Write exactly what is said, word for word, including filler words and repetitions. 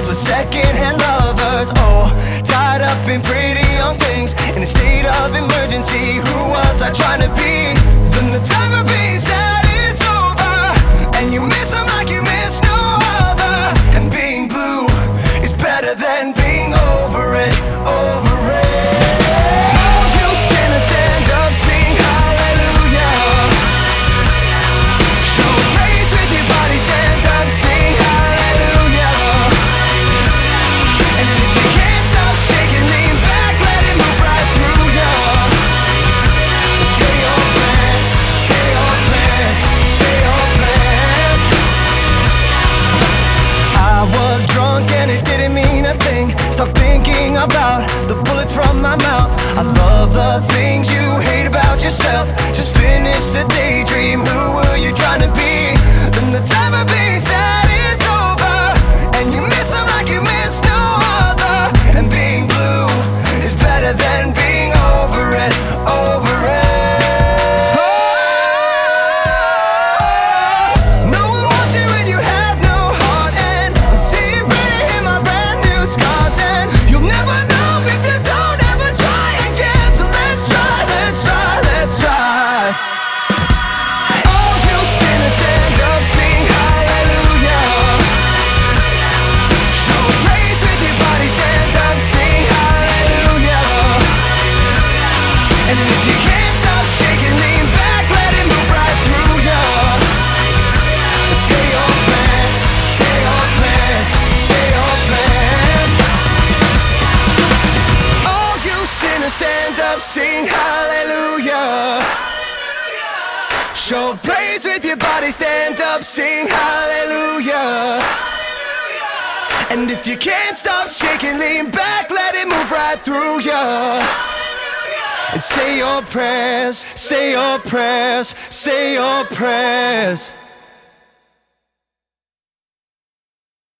were second-hand lovers. Oh, tied up in pretty young things, in a state of emergency. Who was I trying to be? Then the time of being sad is over, and you miss them like you miss no other. And being blue is better than being over it, over it. Oh, you sinners, stand up, sing hallelujah. Show praise with your body, stand up, sing hallelujah. And if you can't stop shaking, lean back, let it move right through ya. Say your prayers, say your prayers, say your prayers. I was drunk and it didn't mean a thing. Stop thinking about the bullets from my mouth. I love the things you hate about yourself. Just finish the daydream. Who were you trying to be? Then the time of being sad is over, and you miss them like you miss no other. And being blue is better than being over it, over it. Oh, no one wants you when you have no heart, and I'm seeing pretty in my brand new scars. And you'll never know if you don't ever try again. So let's try, let's try, let's try. Oh, you sinners, stand up, sing hallelujah. Show praise with your body, stand up, sing hallelujah. And if you can't stop shaking, lean back, let it move right through ya. Say your prayers, say your prayers, say your prayers. Oh, you sinners, stand up, sing hallelujah. Show praise with your body, stand up, sing hallelujah. And if you can't stop shaking, lean back, let it move right through ya. And say your prayers, say your prayers, say your prayers.